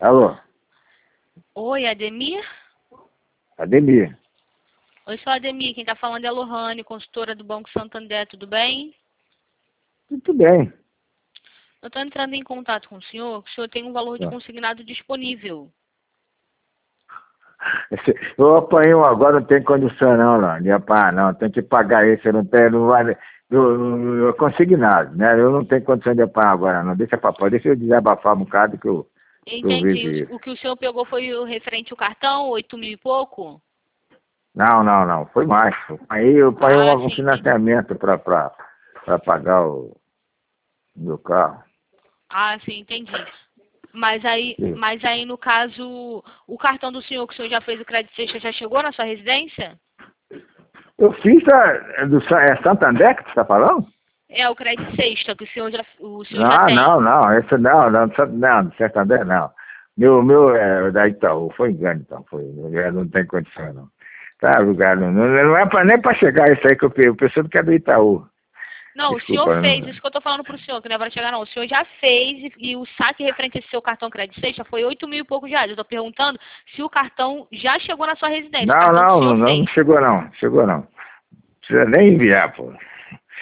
Alô, Oi, Ademir? Ademir. Oi, sou a Ademir. Quem tá falando é a Lohane, consultora do Banco Santander. Tudo bem? Tudo bem. Eu tô entrando em contato com o senhor, que o senhor tem um valor de Tá. consignado disponível. Eu apanhei um agora, não tem condição não, de apanhar não. Tem que pagar esse, eu não tenho, não vai. Eu consignado, né? Eu não tenho condição de apanhar agora, não. Deixa papai, deixa eu desabafar um bocado que eu vejo Entendi. isso. O que o senhor pegou foi o referente ao cartão, 8.000 e pouco? Não. Foi mais. Aí eu apanhei Ah, um sim, entendi. financiamento para pagar o meu carro. Ah, sim, entendi. Sim. Mas aí, no caso, o cartão do senhor, que o senhor já fez o crédito sexta, já chegou na sua residência? Eu fiz é Santander que você está falando? É, o crédito sexta, que o senhor já tem. Não, esse não, do Santander não. Meu é da Itaú, foi engano então, não tem condição não. Tá, lugar, não é nem para chegar isso aí que eu pensei que é do Itaú. Não, o senhor Desculpa, fez, não. isso que eu tô falando pro senhor, que não é para chegar não. O senhor já fez e o saque referente a esse seu cartão crédito sexta foi 8.000 e poucos reais. Eu tô perguntando se o cartão já chegou na sua residência, o Não, cartão que o não, senhor não fez. chegou não, chegou não. Precisa nem enviar, pô.